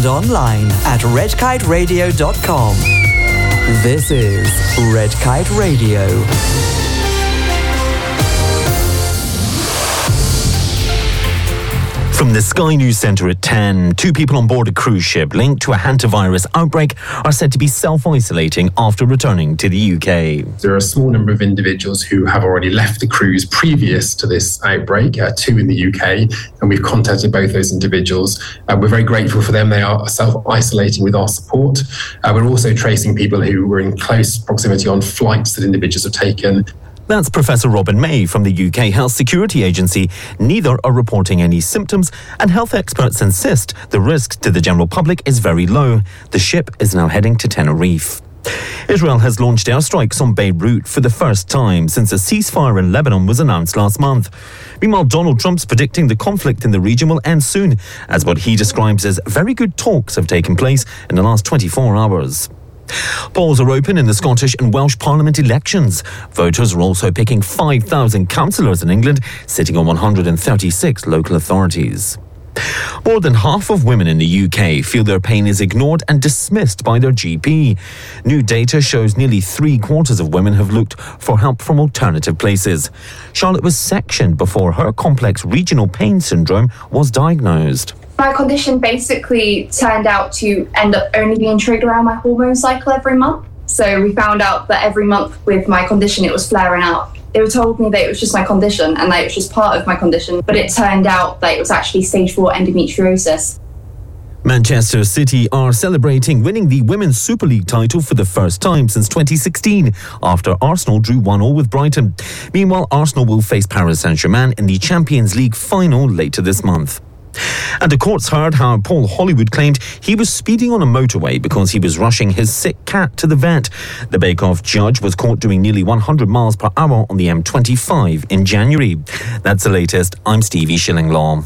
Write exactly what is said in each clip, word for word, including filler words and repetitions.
and online at red kite radio dot com. This is Red Kite Radio. From the Sky News Centre at ten, two people on board a cruise ship linked to a hantavirus outbreak are said to be self-isolating after returning to the U K. There are a small number of individuals who have already left the cruise previous to this outbreak, uh, two in the U K, and we've contacted both those individuals. Uh, we're very grateful for them. They are self-isolating with our support. Uh, we're also tracing people who were in close proximity on flights that individuals have taken. That's Professor Robin May from the U K Health Security Agency. Neither are reporting any symptoms, and health experts insist the risk to the general public is very low. The ship is now heading to Tenerife. Israel has launched airstrikes on Beirut for the first time since a ceasefire in Lebanon was announced last month. Meanwhile, Donald Trump's predicting the conflict in the region will end soon, as what he describes as very good talks have taken place in the last twenty-four hours. Polls are open in the Scottish and Welsh Parliament elections. Voters are also picking five thousand councillors in England, sitting on one hundred thirty-six local authorities. More than half of women in the U K feel their pain is ignored and dismissed by their G P. New data shows nearly three quarters of women have looked for help from alternative places. Charlotte was sectioned before her complex regional pain syndrome was diagnosed. My condition basically turned out to end up only being triggered around my hormone cycle every month. So we found out that every month with my condition, it was flaring out. They were told me that it was just my condition and that it was just part of my condition, but it turned out that it was actually stage four endometriosis. Manchester City are celebrating winning the Women's Super League title for the first time since twenty sixteen, after Arsenal drew one all with Brighton. Meanwhile, Arsenal will face Paris Saint-Germain in the Champions League final later this month. And the courts heard how Paul Hollywood claimed he was speeding on a motorway because he was rushing his sick cat to the vet. The Bake-Off judge was caught doing nearly one hundred miles per hour on the M twenty-five in January. That's the latest. I'm Stevie Shillinglaw.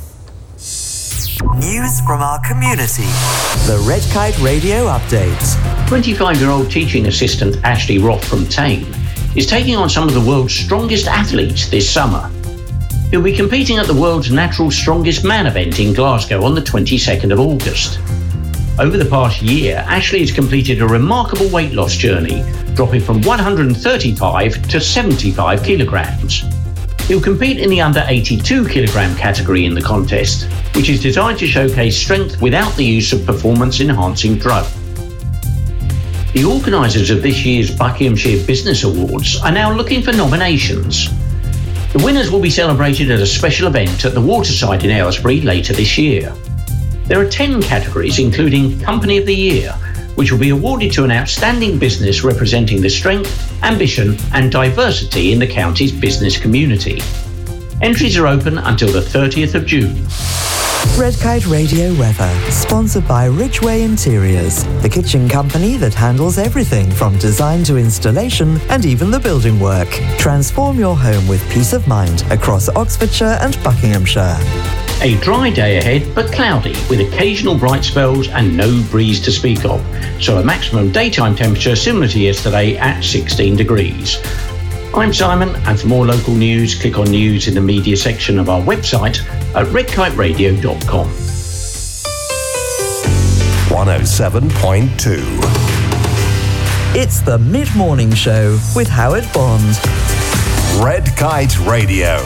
News from our community. The Red Kite Radio Update. twenty-five-year-old teaching assistant Ashley Roth from Tame is taking on some of the world's strongest athletes this summer. He'll be competing at the world's Natural Strongest Man event in Glasgow on the twenty-second of August. Over the past year, Ashley has completed a remarkable weight loss journey, dropping from one hundred thirty-five to seventy-five kilograms. He'll compete in the under eighty-two kilogram category in the contest, which is designed to showcase strength without the use of performance-enhancing drug. The organisers of this year's Buckinghamshire Business Awards are now looking for nominations. The winners will be celebrated at a special event at the Waterside in Aylesbury later this year. There are ten categories, including Company of the Year, which will be awarded to an outstanding business representing the strength, ambition and diversity in the county's business community. Entries are open until the thirtieth of June. Red Kite Radio weather, sponsored by Ridgeway Interiors, the kitchen company that handles everything from design to installation and even the building work. Transform your home with peace of mind across Oxfordshire and Buckinghamshire. A dry day ahead, but cloudy, with occasional bright spells and no breeze to speak of. So a maximum daytime temperature similar to yesterday at sixteen degrees. I'm Simon, and for more local news, click on news in the media section of our website at red kite radio dot com. one oh seven point two. It's the Mid-Morning Show with Howard Bond. Red Kite Radio.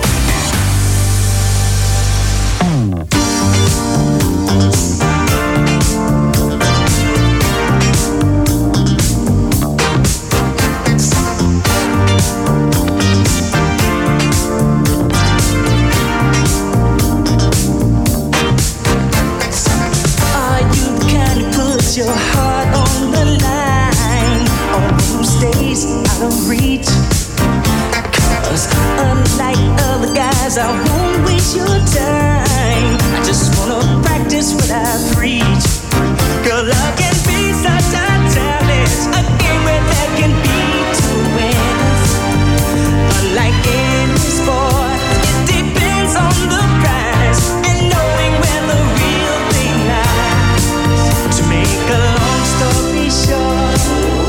Your heart on the line, on those days out of reach. 'Cause unlike other guys, I won't waste your time. I just wanna practice what I preach. 'Cause love can be such a challenge, a game where there can be two winners. Unlike any sport, it depends on the prize and knowing where the real thing lies. To make a long story short,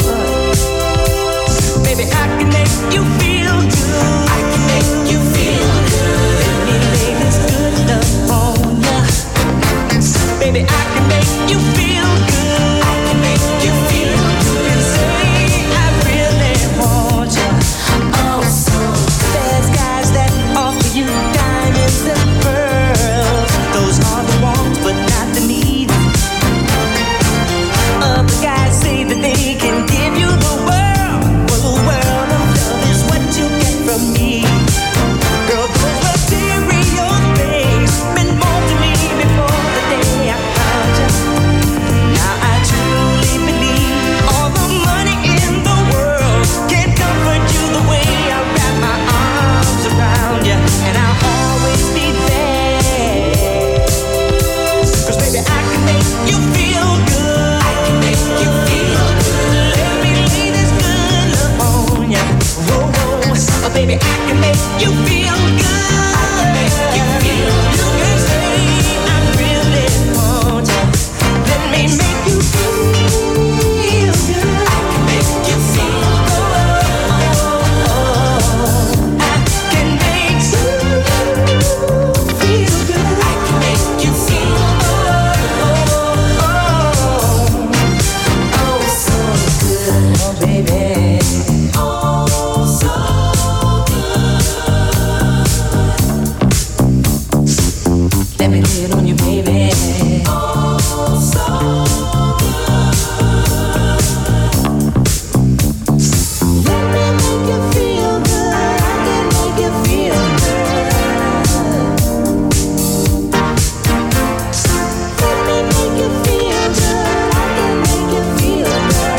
baby, I can make you feel good. I can make you feel good. Let me lay this good love on ya. Baby, I can make you feel baby, I can make you feel good. I can make you feel good. You can say I really want you. Let me make you feel good. I can make you feel good. I can make you feel good. I can make you feel oh, so good, oh baby. Let me lay it on you, baby. Oh, so good. Let me make you feel good. I can make you feel good. Let me make you feel good. I can make you feel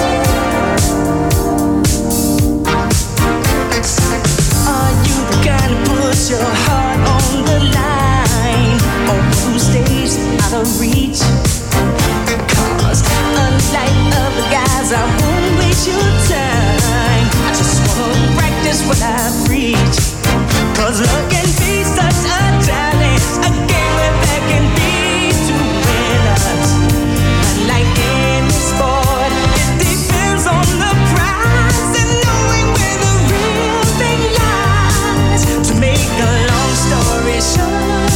good. Are you the kind who puts your heart on the line? Or who stays out of reach? Cause unlike other guys, I won't waste your time. I just wanna practice what I preach. Cause love can be such a challenge, a game where there can be two winners. Unlike any sport, it depends on the prize and knowing where the real thing lies. To make a long story short,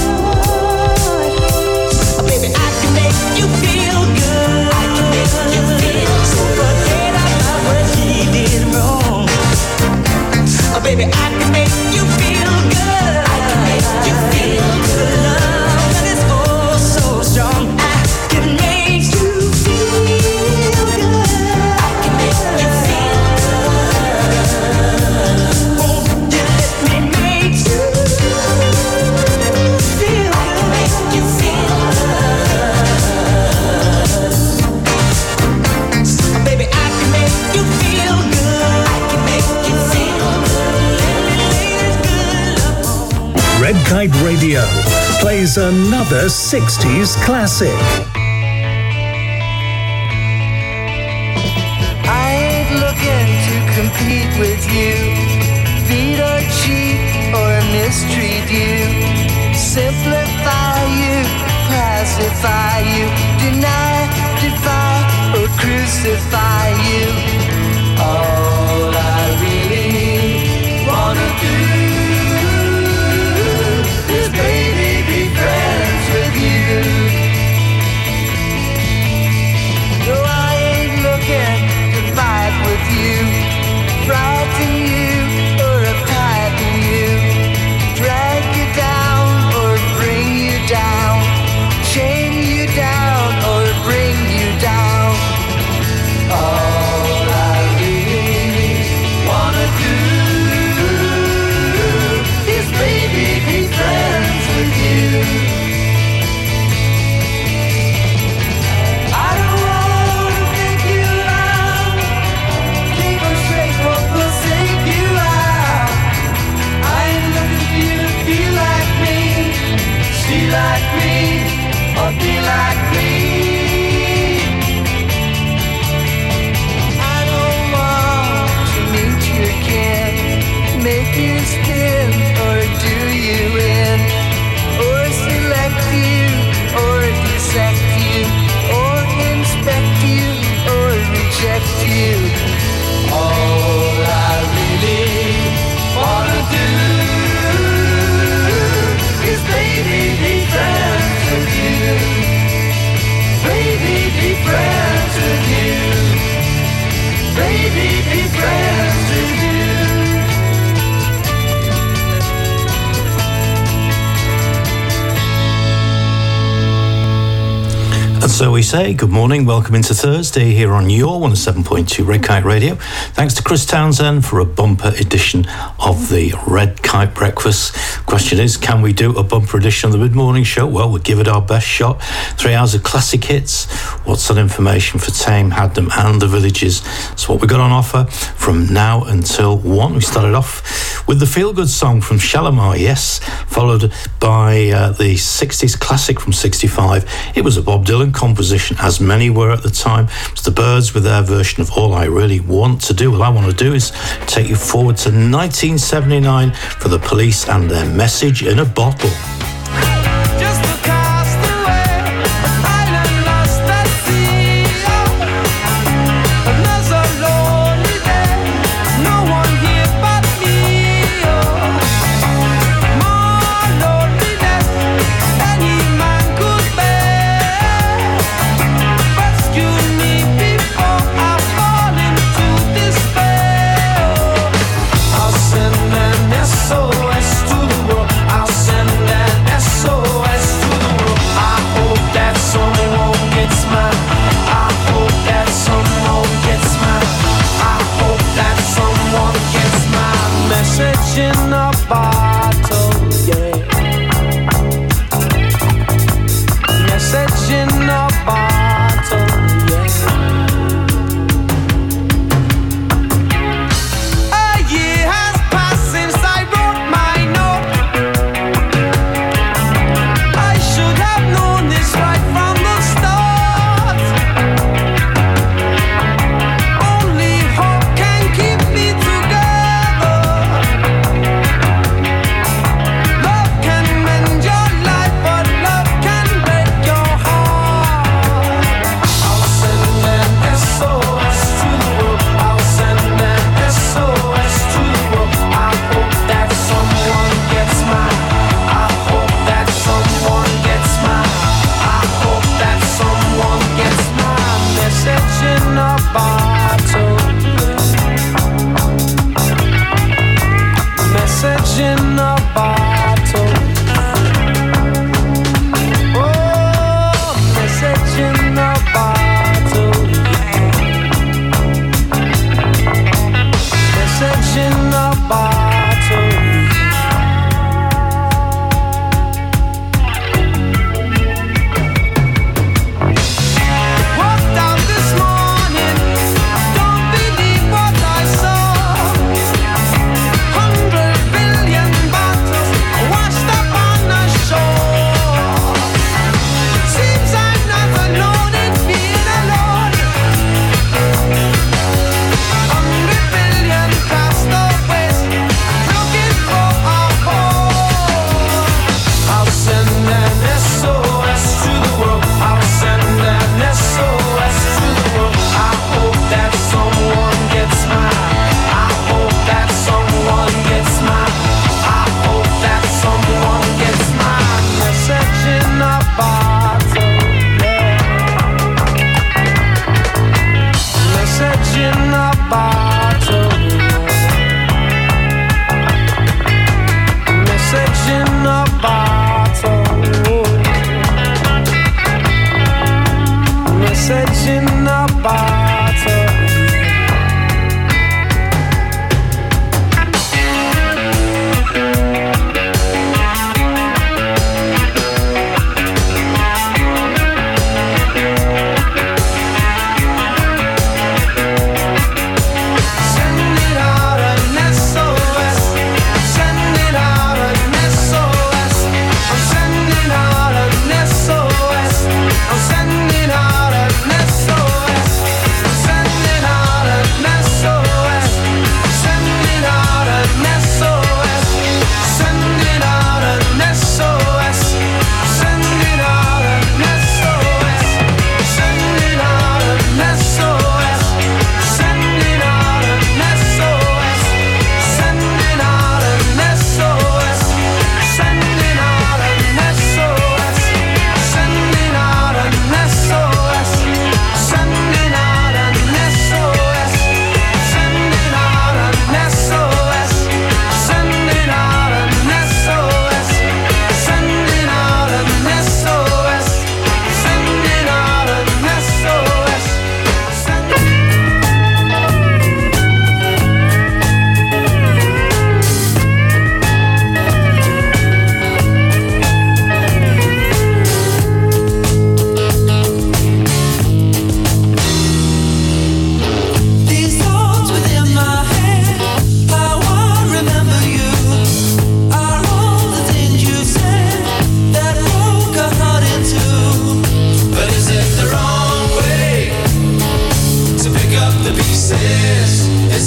oh, baby, I can make you feel good. I can make you feel so forget about what he did wrong. Oh, baby, I can make you feel good. I can make you feel good. Love that is oh so strong. I can make you feel good. I can make you feel good. Won't you let me make you feel good? I can make you feel good. Baby, I can make you feel good. I can make you feel good. Let me lay this good love on. Red Kite Radio plays another sixties classic. I ain't looking to compete with you, beat or cheat or mistreat you, simplify you, pacify you, deny, defy or crucify you. All I really wanna do is baby be friends with you. No, I ain't looking to fight with you, frighten you or tighten you, drag you down or bring you down, chain you down or bring you down. All I really wanna do is baby be friends with you. I don't wanna take you out, keep on straight or forsake you out. I ain't looking for you to feel like me, see like me, or be like me. I don't want to meet you again, make you spin or do you in, or select you or dissect you, or inspect you or reject you. All I really wanna do is baby be friends with you, baby be friends with you, baby be friends with you. And so we say good morning, welcome into Thursday here on your one oh seven point two Red Kite Radio. Thanks to Chris Townsend for a bumper edition of the Red Kite Breakfast. Question is, can we do a bumper edition of the mid-morning show? Well, we'll give it our best shot. Three hours of classic hits. What's that information for Tame, Hadnam and the Villages? That's what we got on offer from now until one. We started off with the feel-good song from Shalimar, yes, followed by uh, the sixties classic from sixty-five. It was a Bob Dylan composition, as many were at the time. It was the Byrds with their version of All I Really Want to Do. All I want to do is take you forward to nineteen seventy-nine for the Police and their Message in a Bottle. S O S to the world. I'll send an S O S to the world. I hope that someone gets mine. I hope that someone gets mine. I hope that someone gets my message in a bottle, yeah. Message in a bottle, yeah. S O S.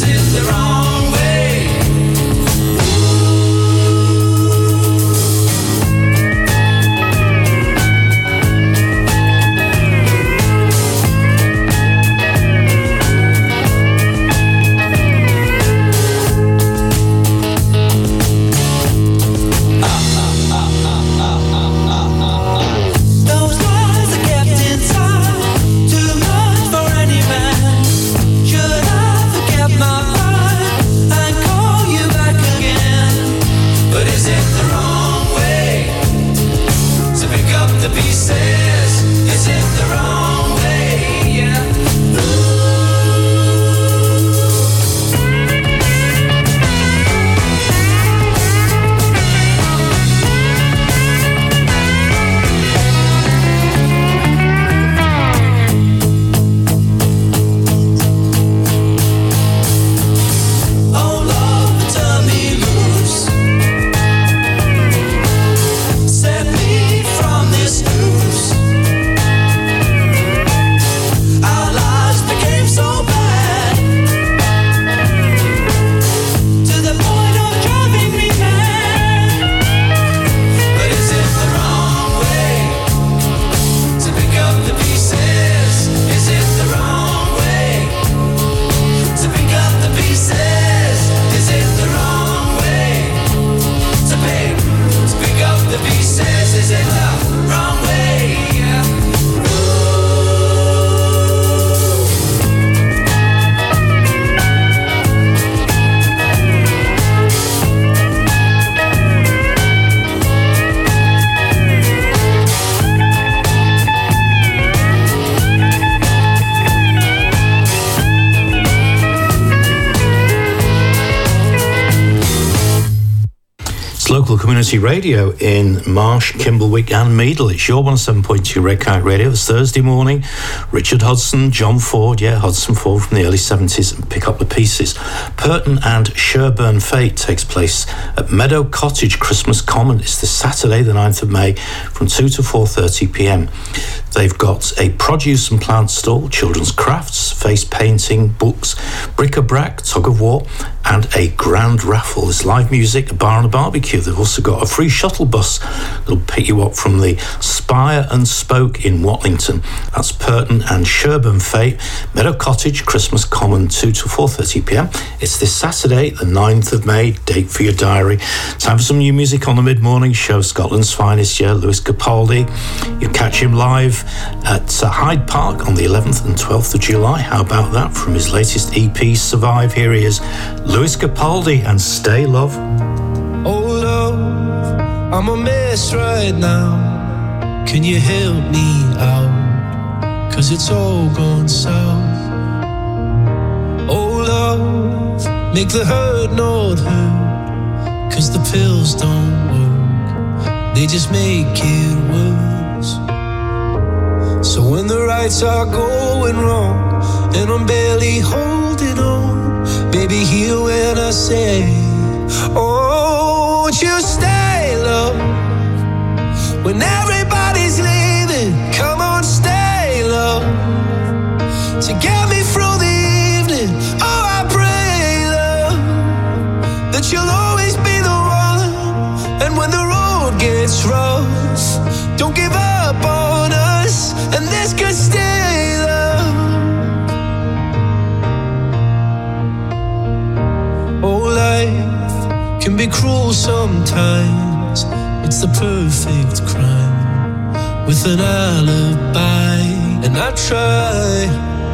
Local community radio in Marsh, Kimberwick and Meadle. It's your one oh seven point two Red Kite Radio. It's Thursday morning. Richard Hudson, John Ford, yeah, Hudson Ford from the early seventies, and Pick Up the Pieces. Purton and Sherburn Fete takes place at Meadow Cottage Christmas Common. It's this Saturday, the ninth of May, from two to four thirty p m. They've got a produce and plant stall, children's crafts, face painting, books, bric-a-brac, tug-of-war, and a grand raffle. There's live music, a bar and a barbecue. They've also got a free shuttle bus that'll pick you up from the Spire and Spoke in Watlington. That's Purton and Sherburn Fete, Meadow Cottage, Christmas Common, two to four thirty p m. It's this Saturday, the ninth of May. Date for your diary. Time for some new music on the mid-morning show. Scotland's finest, yeah, Lewis Capaldi. You catch him live at uh, Hyde Park on the eleventh and twelfth of July. How about that? From his latest E P, Survive, here he is, Lewis Capaldi and Stay Love. Oh love, I'm a mess right now. Can you help me out? Cause it's all gone south. Oh love, make the hurt not hurt. Cause the pills don't work, they just make it worse. So when the rights are going wrong and I'm barely holding on, baby, hear when I say, oh, won't you stay, love? When everybody's leaving, come on, stay, love. To get me through the evening, oh, I pray, love, that you'll always be the one. And when the road gets rough, don't give up on us, and this could stay, love. Oh, life can be cruel sometimes. It's the perfect crime with an alibi. And I try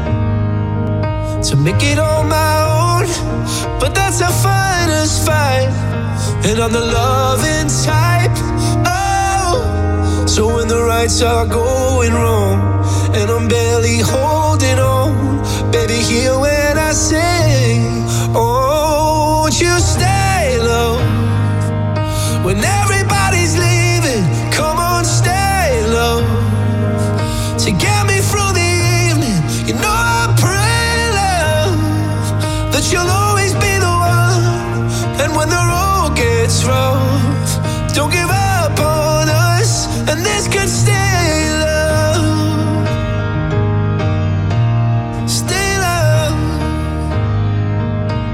to make it on my own, but that's a fighter's fight. And I'm the loving type. Oh, so when the rights are going wrong and I'm barely holding on, baby, hear when I say, oh, won't you stay, love? When everybody's leaving, come on, stay, love. To get me through the evening, you know I pray, love, that you'll always be the one. And when the road gets rough, don't give up on us, and this could stay, love. Stay, love.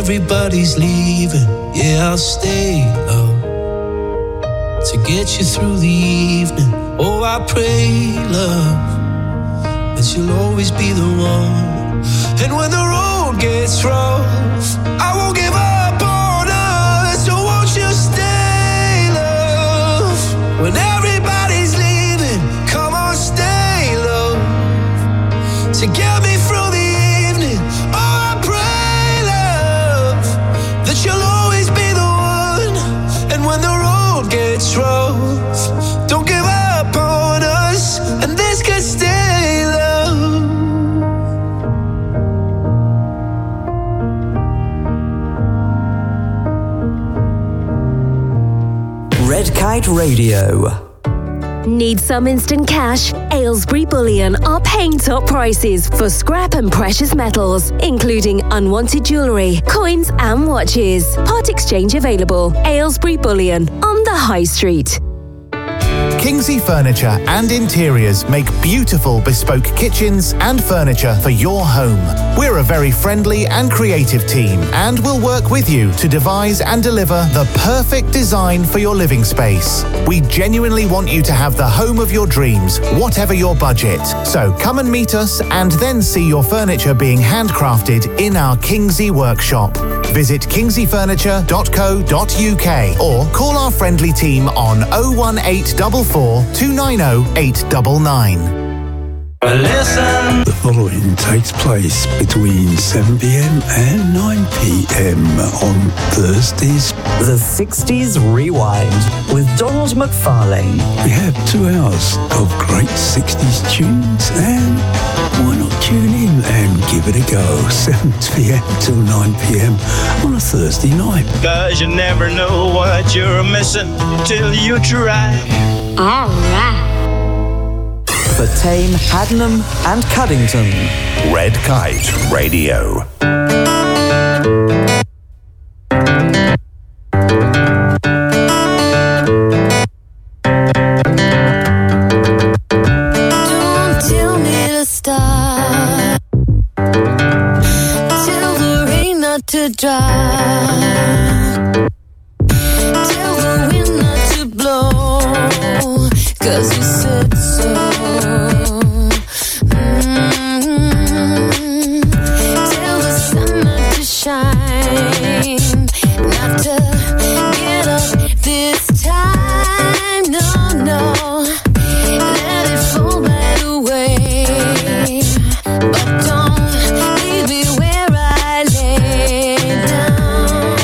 everybody's leaving, yeah, I'll stay, love, to get you through the evening. Oh, I pray, love, that you'll always be the one. And when the road gets rough, I won't give up on us. So won't you stay, love? When everybody's leaving, come on, stay, love, to get me through the evening. Oh, I pray, love, that you'll always be the one. And when the road gets rough, don't give up on us, and this could stay, love. Red Kite Radio. Need some instant cash? Aylesbury Bullion are paying top prices for scrap and precious metals, including unwanted jewellery, coins and watches. Part exchange available. Aylesbury Bullion on the High Street. Kingsley Furniture and Interiors make beautiful bespoke kitchens and furniture for your home. We're a very friendly and creative team and will work with you to devise and deliver the perfect design for your living space. We genuinely want you to have the home of your dreams, whatever your budget. So come and meet us and then see your furniture being handcrafted in our Kingsley workshop. Visit kingsley furniture dot co dot uk or call our friendly team on oh one eight four four, two nine oh, eight nine nine. Listen. The following takes place between seven p.m. and nine p.m. on Thursdays. The sixties Rewind with Donald McFarlane. We have two hours of great sixties tunes, and why not tune in and give it a go? seven p.m. till nine p.m. on a Thursday night. Cause you never know what you're missing till you try. All right. For Tame, Haddenham and Cuddington. Red Kite Radio. Don't tell me to stop. Tell the rain not to dry. Tell the wind not to blow. Cause you said so. Shine, not to get up this time, no, no, let it fall right away, but don't leave me where I lay down.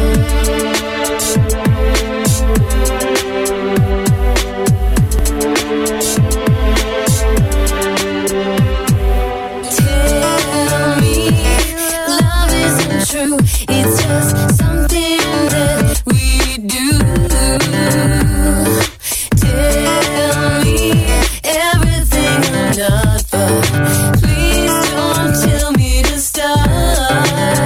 Tell me love isn't true, it's just something that we do. Tell me everything I'm not, but please don't tell me to stop.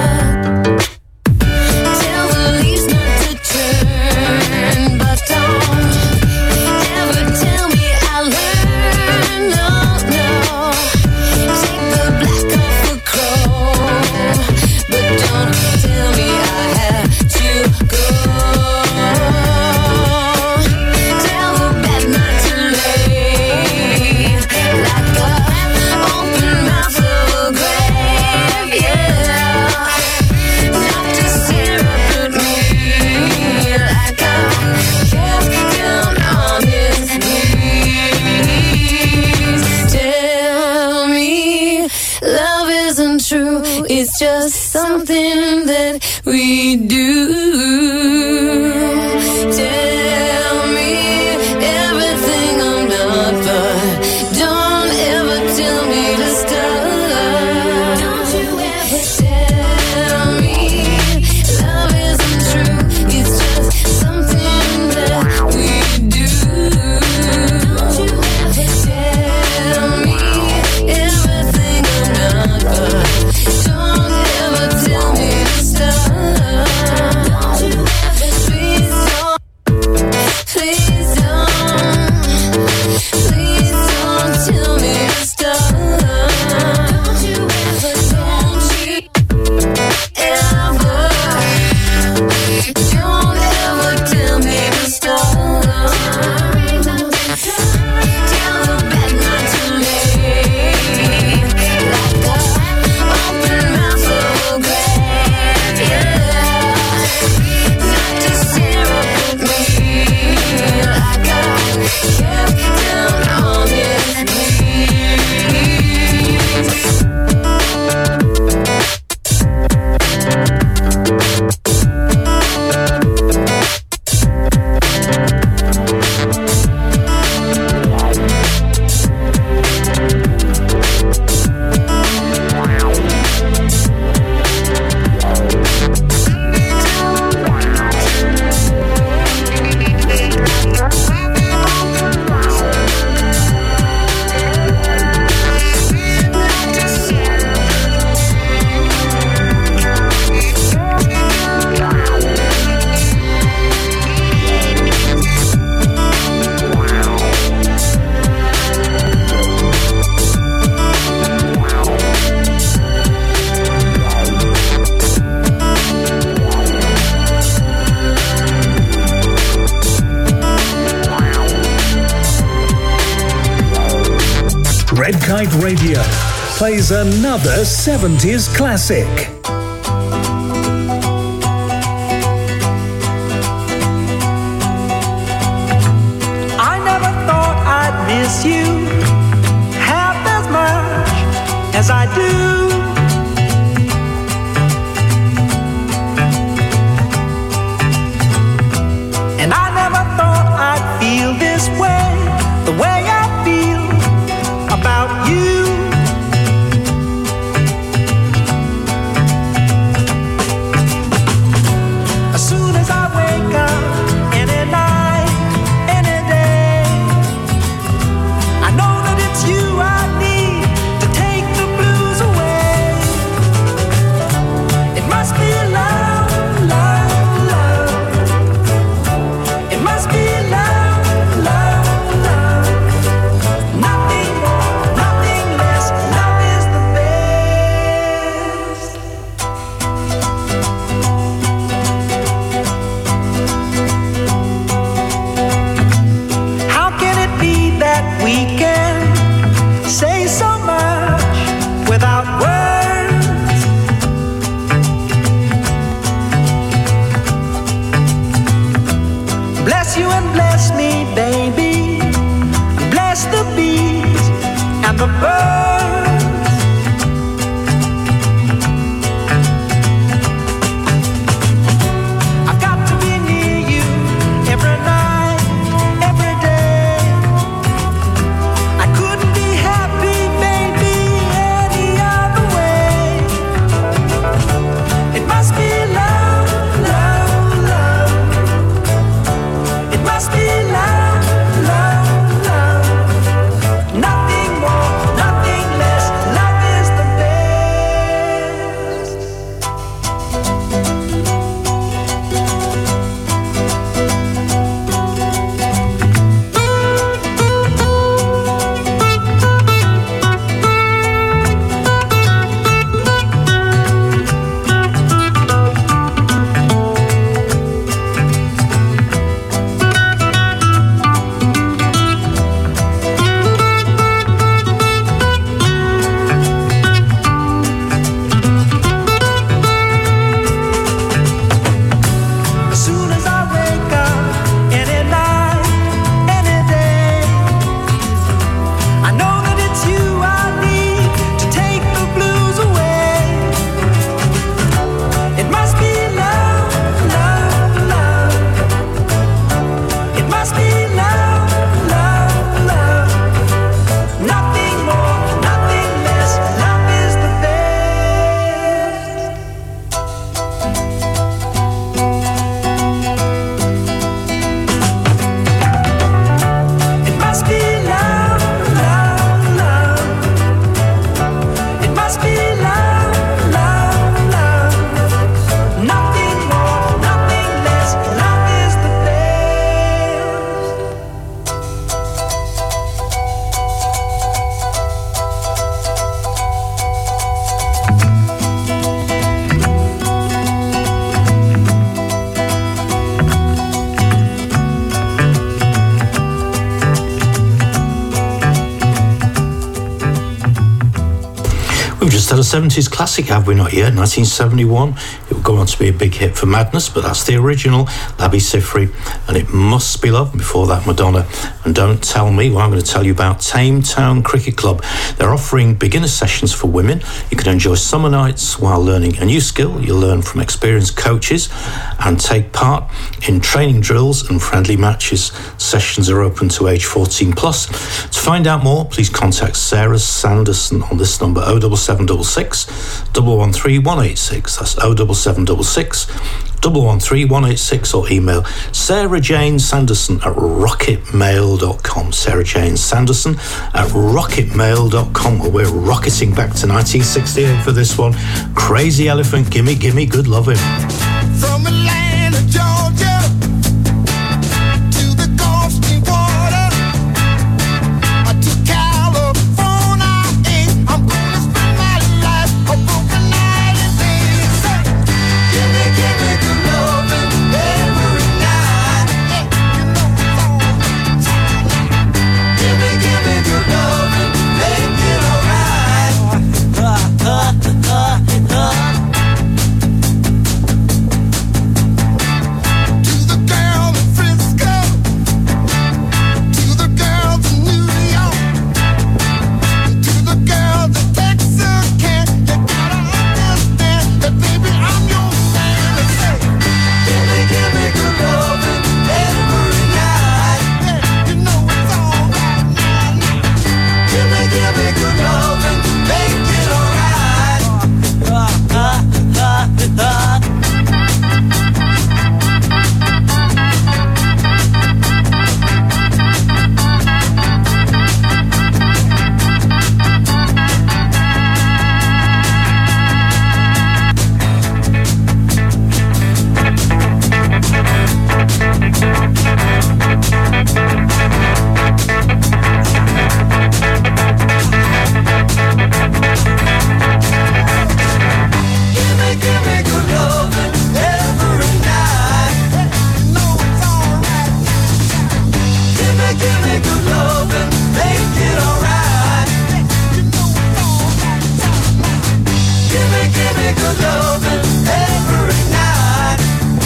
Tell the leaves not to turn, but don't ever tell me I learn. No, no, take the black off a crow, but don't tell me I have to go. Tell the bed not to lay like a open mouth of a grave, yeah. Not to stare up at me like I kept down on his knees. Tell me love isn't true, it's just something that we do. Tell me everything I'm not, but don't ever tell me to stop. Don't you ever tell me love isn't true, it's just something that we do. Don't you ever tell me everything I'm not, but don't ever tell me to stop. Don't you ever Kite Radio plays another seventies classic. I never thought I'd miss you half as much as I do. And I never thought I'd feel this way, the way I feel about you. As soon as I wake up, any night, any day, I know that it's you I need to take the blues away. It must be love, love, love. It must be love, love, love. Nothing more, nothing less. Love is the best. How can it be that we can say so much without words? Bless you and bless me, baby. Bless the bees and the birds. I've got to be near you every night, every day. I couldn't be happy, baby, any other way. It must be love, love, love. It must be love, love, love. Nothing more, nothing less. Love is the best. As soon as I wake up, any night, any day, I know that it's you I need to take the blues away. It must be love, love, love. It must be love, love, love. Nothing more, nothing less. Love is the best. It must be love, love, love. It must be love, love, love. Nothing more, nothing less. Love is the best. We've just had a seventies classic, have we not yet? nineteen seventy-one. It will go on to be a big hit for Madness, but that's the original, Labi Siffre, and It Must Be Love. Before that, Madonna. And Don't Tell Me, well, I'm going to tell you about Tame Town Cricket Club. They're offering beginner sessions for women. You can enjoy summer nights while learning a new skill. You'll learn from experienced coaches and take part in training drills and friendly matches. Sessions are open to age fourteen plus. To find out more, please contact Sarah Sanderson on this number, oh seven seven six six, one one three, one eight six. That's oh seven seven six six, one one three, one eight six, or email Sarah Jane Sanderson at rocket mail dot com. Sarah Jane Sanderson at rocket mail dot com. Well, we're rocketing back to nineteen sixty-eight for this one. Crazy Elephant, Gimme Gimme Good Lovin'. From Atlanta, Georgia, to the Gulf Stream water, to California, I'm gonna spend my life a broken night and day. Give me, give me good loving every night. You know it's all the time. Give me, give me good loving, make it all. good loving every night.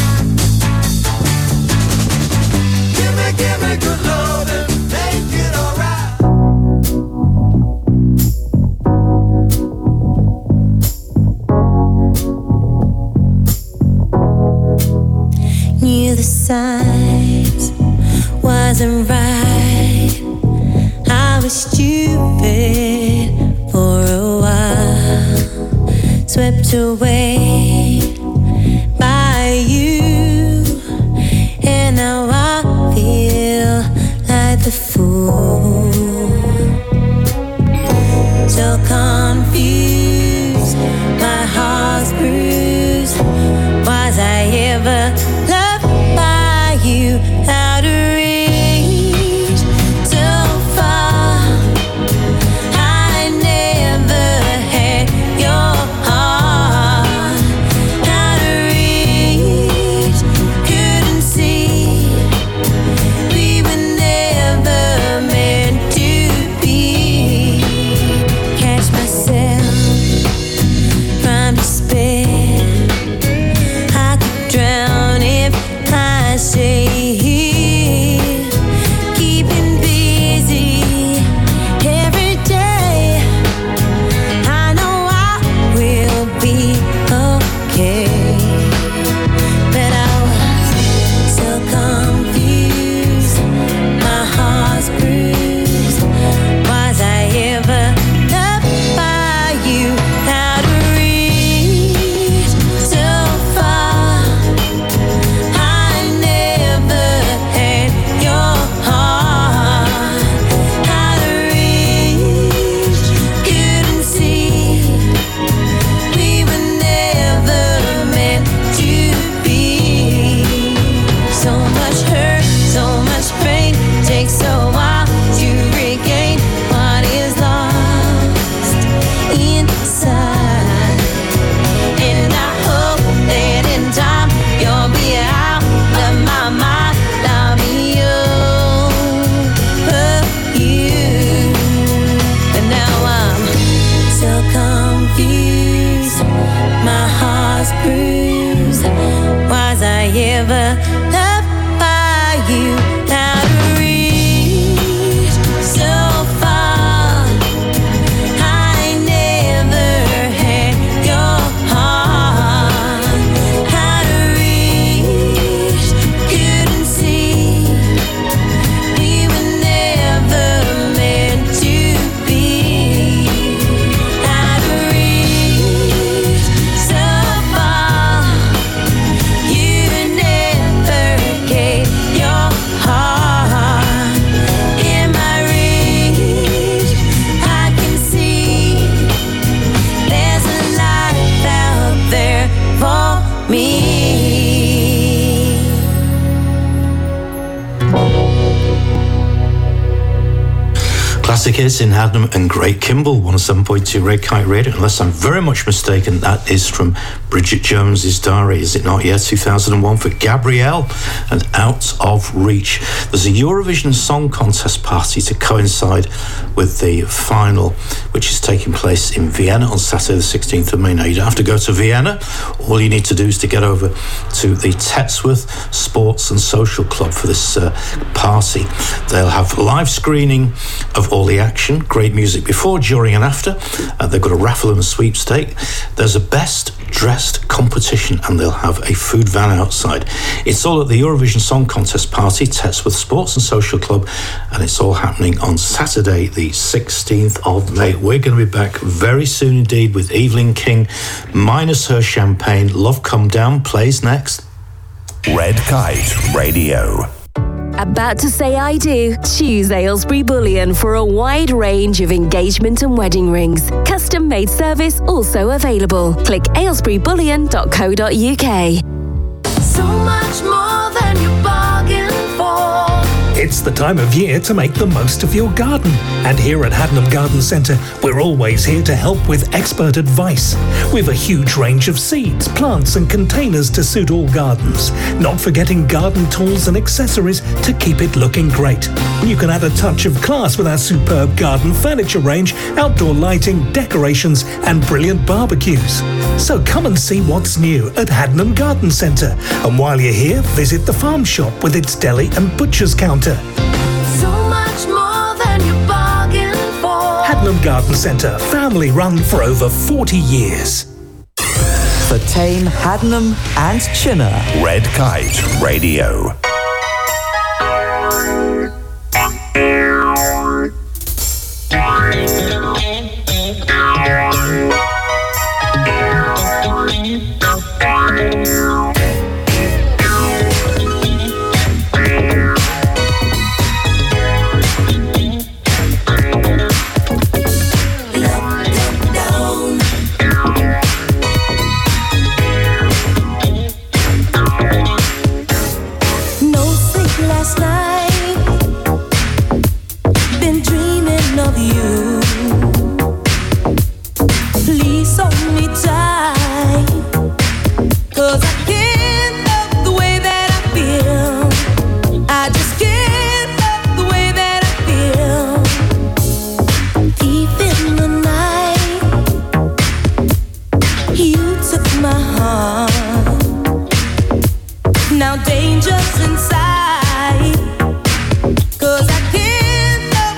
Give me, give me good loving, make it alright. Knew the signs wasn't right. I was stupid for a while, swept away by you, and now I feel like the fool. So confused, my heart's bruised. Was I ever loved by you? Out of reach, so far. I never had your heart. Out of reach, couldn't see. We were never meant to be. Catch myself from despair. I could drown if I stay here, keeping busy every day. I know I will be okay, but I was so confused, my heart's bruised. Was I ever loved by you? Out of reach, so far. I never had your heart. Out of reach, couldn't see. We were never meant to be. So much hurt, so much pain. Takes a while to regain what is lost inside. And I hope that in time you'll be out of my mind. I'll be over you. But now I'm so confused, my heart's bruised. Was I ever loved by you? Out of reach, so far. I never had your heart. Out of reach, couldn't see. We were never meant to be. Out of reach, so far. You never gave your heart. In my reach, I can see there's a life out there for me. Classic hits in Hadnam and Great Kimball, one oh seven point two Red Kite Radio. Unless I'm very much mistaken, that is from Bridget Jones's Diary, is it not? Yeah, two thousand one for Gabrielle and Out of Reach. There's a Eurovision Song Contest party to coincide with the final, which is taking place in Vienna on Saturday the sixteenth of May. Now, you don't have to go to Vienna. All you need to do is to get over to the Tetsworth Sports and Social Club for this uh, party. They'll have live screening of all the action, great music before, during and after. Uh, they've got a raffle and a sweepstake. There's a best dressed competition and they'll have a food van outside. It's all at the Eurovision Song Contest party, Tetsworth Sports and Social Club, and it's all happening on Saturday the sixteenth of May. We're going to be back very soon indeed with Evelyn King, minus her champagne. Love Come Down plays next. Red Kite Radio. About to say I do? Choose Aylesbury Bullion for a wide range of engagement and wedding rings. Custom made service also available. Click aylesbury bullion dot co dot uk. So much more than you bargained for. It's the time of year to make the most of your garden. And here at Haddenham Garden Centre, we're always here to help with expert advice. We've a huge range of seeds, plants and containers to suit all gardens, not forgetting garden tools and accessories to keep it looking great. You can add a touch of class with our superb garden furniture range, outdoor lighting, decorations and brilliant barbecues. So come and see what's new at Haddenham Garden Centre. And while you're here, visit the farm shop with its deli and butcher's counter. So much more than you bargained for. Haddenham Garden Centre, family run for over forty years. For Tame, Haddenham and Chinner. Red Kite Radio.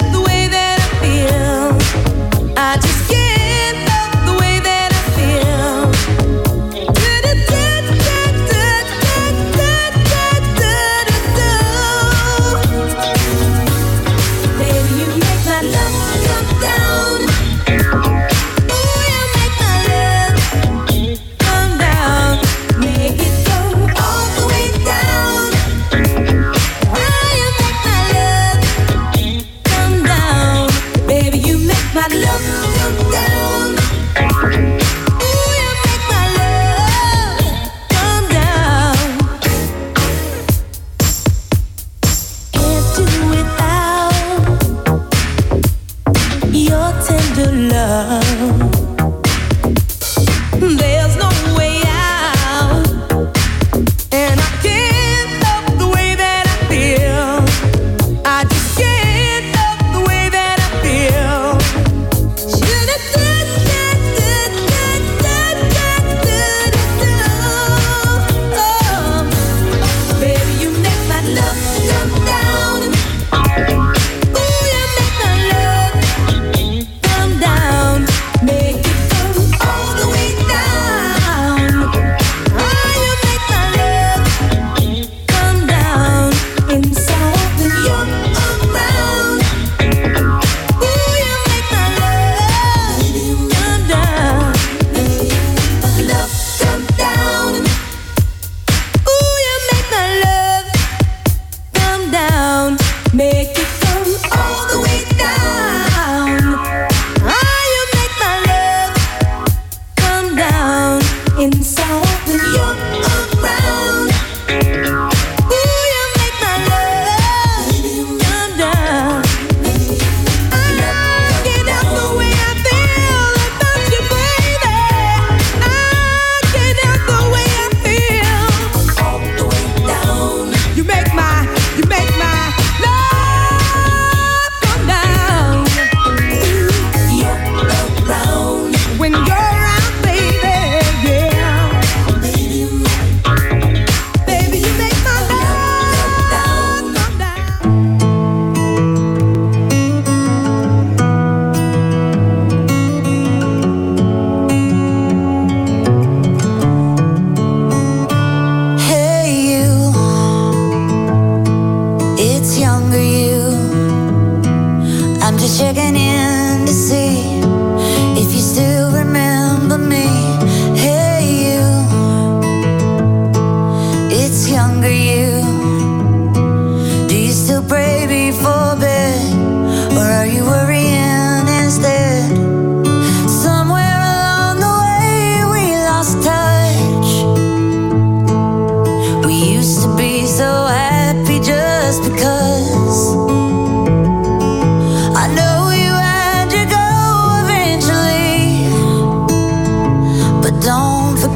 I just can't love the way that I feel.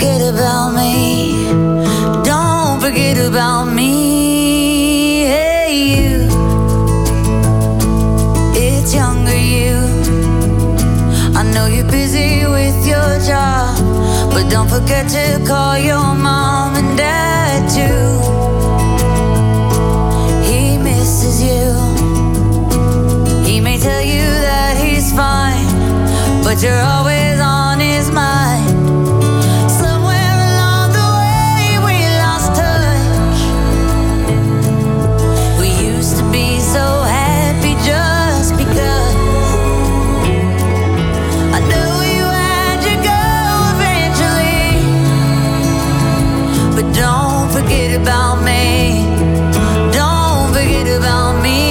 forget about me. Don't forget about me. Hey, you. It's younger you. I know you're busy with your job, but don't forget to call your mom and dad too. He misses you. He may tell you that he's fine, but you're always on his mind. Somewhere along the way we lost touch. We used to be so happy just because. I know you had to go eventually, but don't forget about me. Don't forget about me.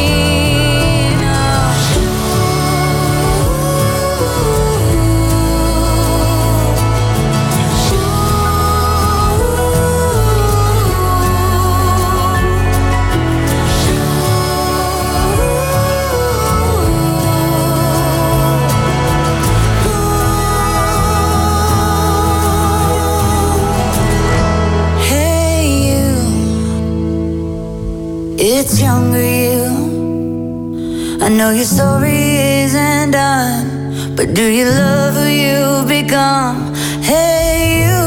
It's younger you. I know your story isn't done, but do you love who you've become? Hey you.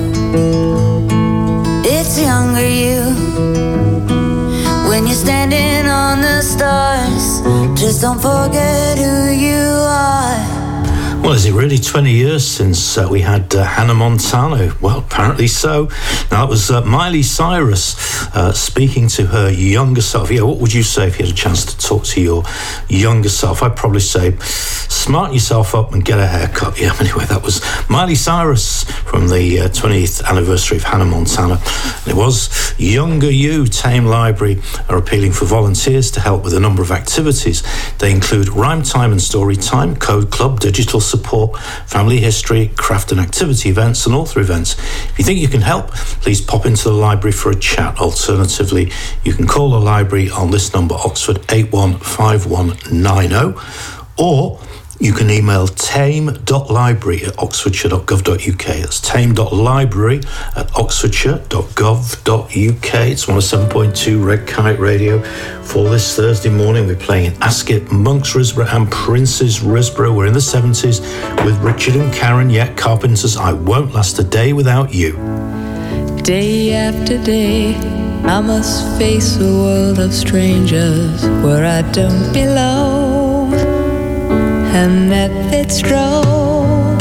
It's younger you. When you're standing on the stars, just don't forget who you are. Well, is it really twenty years since uh, we had uh, Hannah Montana? Well, apparently so. Now, that was uh, Miley Cyrus uh, speaking to her younger self. Yeah, what would you say if you had a chance to talk to your younger self? I'd probably say, smarten yourself up and get a haircut. Yeah, anyway, that was Miley Cyrus from the uh, twentieth anniversary of Hannah Montana. And it was Younger You. Tame Library are appealing for volunteers to help with a number of activities. They include rhyme time and story time, code club, digital support, family history, craft and activity events, and author events. If you think you can help, please pop into the library for a chat. Alternatively, you can call the library on this number, Oxford eight one five one nine zero, or you can email tame.library at oxfordshire dot gov dot uk. That's tame.library at oxfordshire dot gov dot uk. It's one oh seven point two Red Kite Radio. For this Thursday morning, we're playing in Ascot, Monks Risborough and Princes Risborough. We're in the seventies with Richard and Karen, yet Carpenter's I Won't Last a Day Without You. Day after day, I must face a world of strangers where I don't belong. And at its stroll,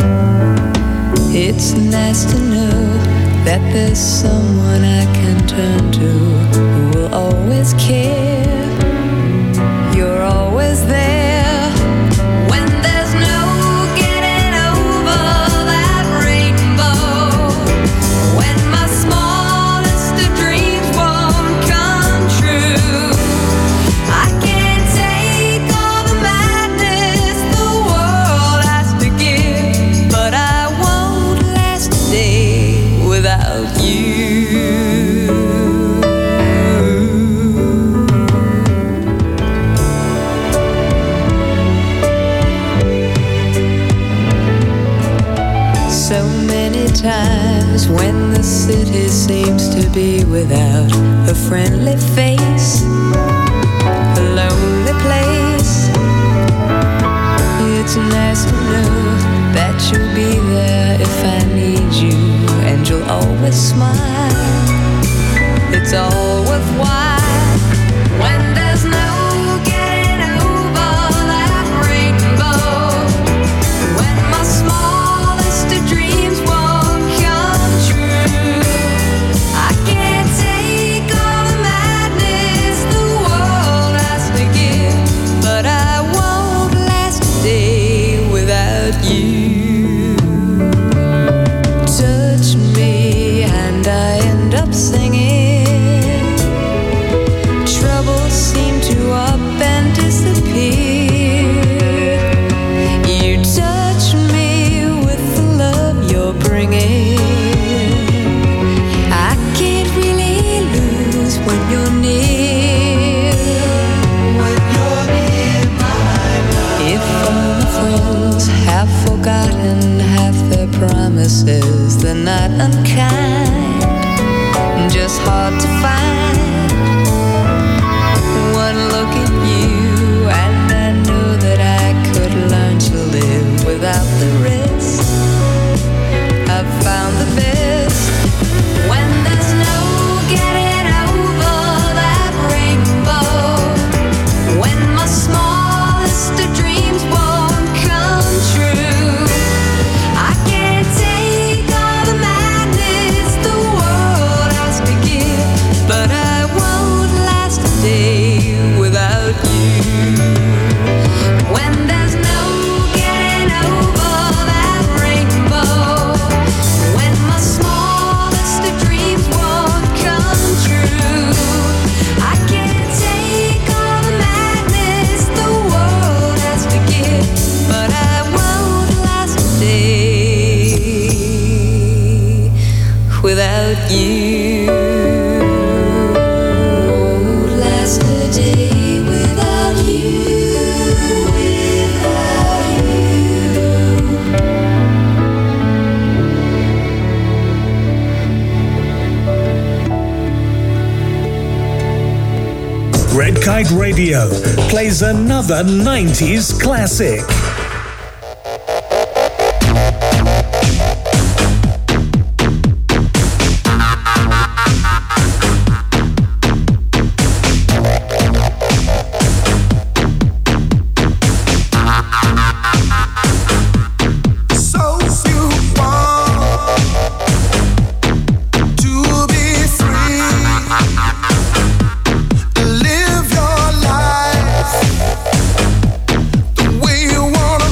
it's nice to know that there's someone I can turn to who will always care. You're always there when there's no getting over that rainbow. When my smallest of dreams won't come true, I can't take all the madness the world has to give, but I won't last a day without you. So many times when the city seems to be without a friendly face, a lonely place, it's nice to know that you'll be there if I need you, and you'll always smile. It's all worthwhile when there's no getting over that rainbow. When my smallest of dreams won't come true, I can't take all the madness the world has to give, but I won't last a day without you. Touch me and I end up singing. Troubles seem to up and disappear. You touch me with the love you're bringing. I can't really lose when you're near. When you're near my love. If all my friends have forgotten half their promise, promises, they're not unkind, just hard to find. One look at you and I knew that I could learn to live without the risk. I've found the best when there's no getting over that rainbow, when my smallest of dreams won't come true. I can't take all the madness the world has to give, but I won't last a day without you. When there's no getting over that rainbow, when my smallest of dreams won't come true, I can't take all the madness the world has to give, but I won't last a day without you. Won't last a day without you, without Red Kite Radio plays another nineties classic. So you want to be free, live your life the way you wanna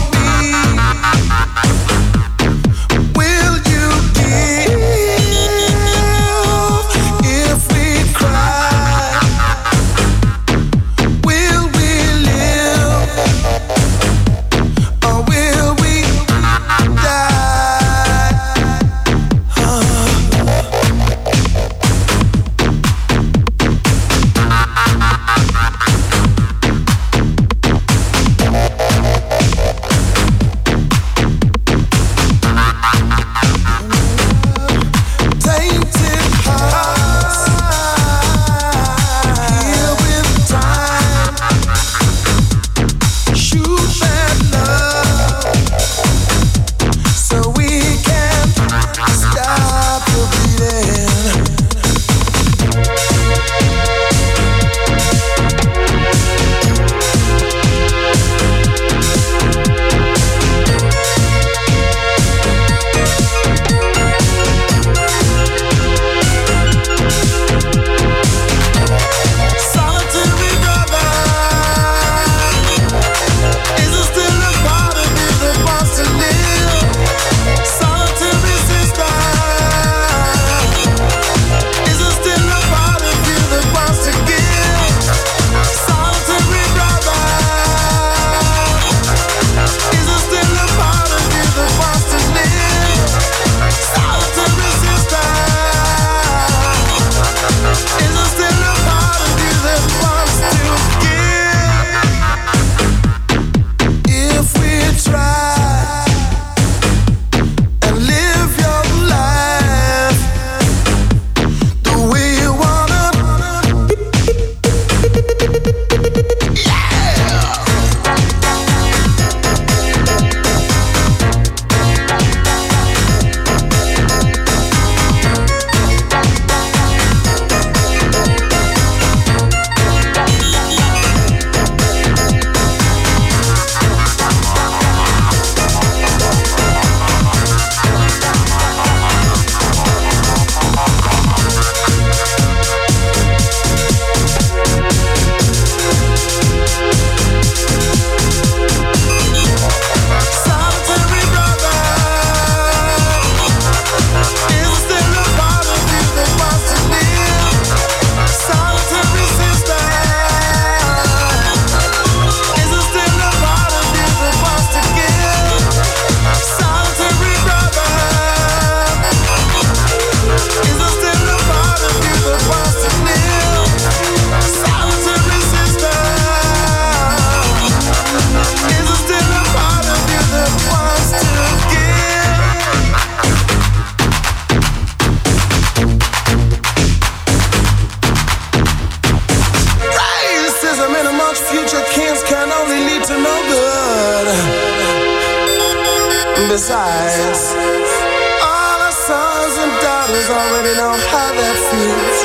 size. All our sons and daughters already know how that feels.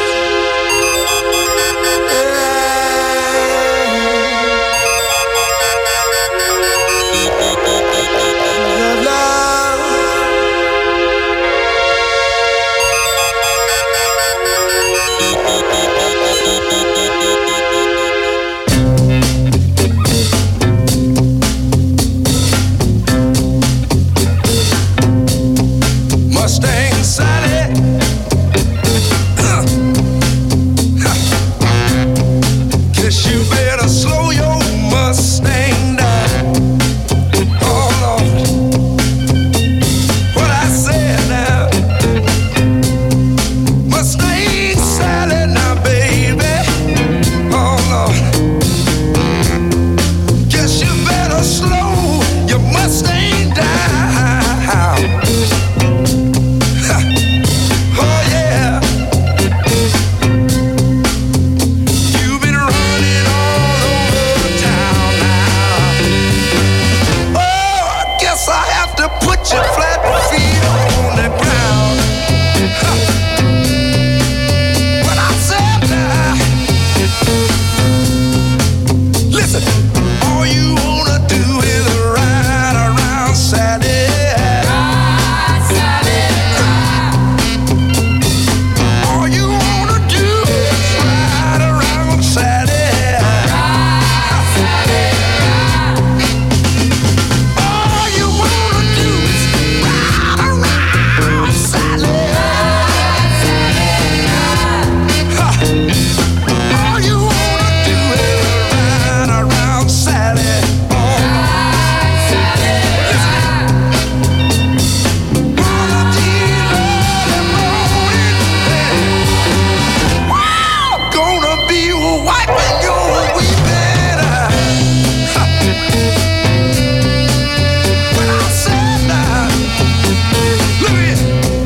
Mustang Sally. Guess you better slow your Mustang down. Oh Lord, what I said now. Mustang Sally now, baby. Oh Lord, guess you better slow your Mustang down. Oh yeah, you've been running all over town now. Oh, I guess I have to put your flat feet on the ground. Huh. What I said now. Listen, all you wanna do is ride around Sally. Ride, Sally, ride. All you wanna do is ride around Sally. Ride, Sally, ride. All you wanna do is ride around Sally. Ride, Sally, ride. Huh. All you wanna do is ride around Sally. Oh. Ride, Sally, ride. One of these early mornings, wow, gonna be wiping your weeping eye. Huh. When I said that, look here,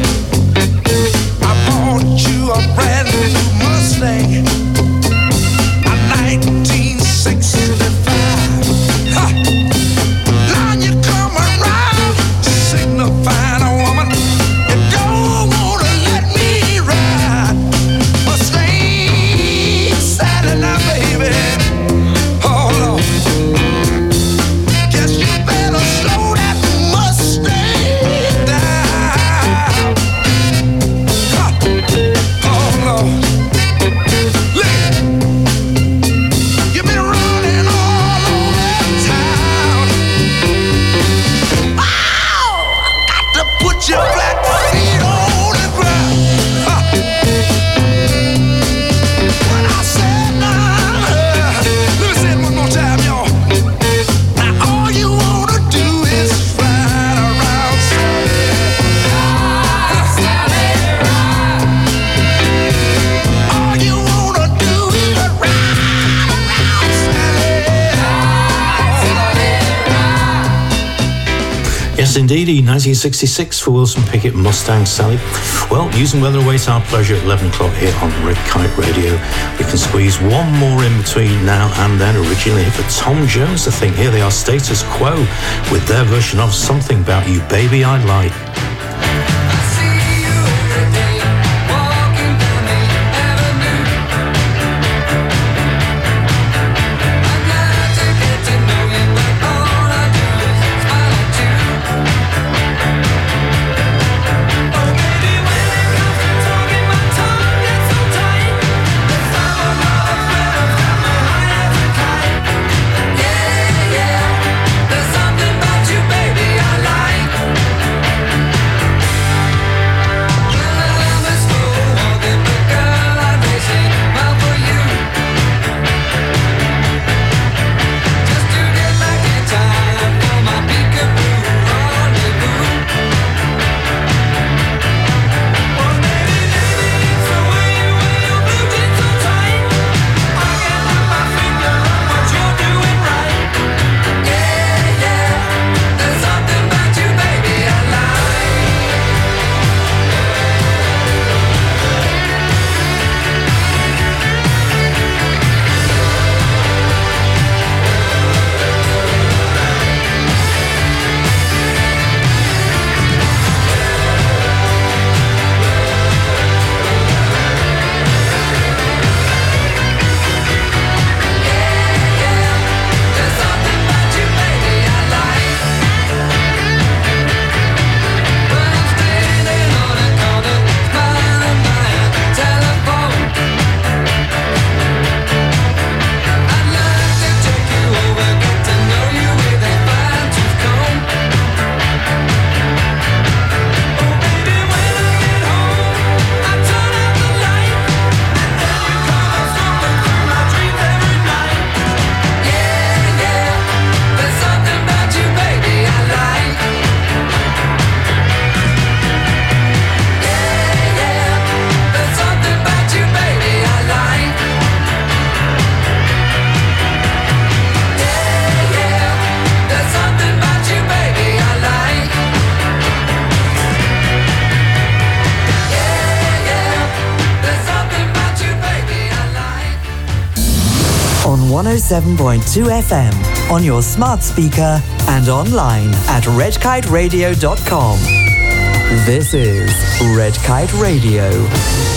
I bought you a brand new Mustang, a nineteen sixty-five. Huh. Now you come around signifying a woman you don't wanna let me ride. Mustang Sally now, baby. Oh Lord, guess you better slow that Mustang down. Huh. Oh Lord, look, you've been running all over town. Ow! I got to put your flat feet on the ground. Huh. What I said now, let me say it one more time, y'all. Now all you wanna do is ride around Sally. Ride, Sally, ride. All you wanna do is ride around Sally. Ride, Sally, ride. Yes, indeed, nineteen sixty-six for Wilson Pickett, Mustang Sally. Well, news and weather awaits our pleasure at eleven o'clock here on Red Kite Radio. We can squeeze one more in between now and then. Originally for Tom Jones, I think. Here they are, Status Quo, with their version of Something About You, Baby I Like. Yeah, yeah, there's something about you, baby, I like. one oh seven point two F M on your smart speaker and online at red kite radio dot com. This is Red Kite Radio.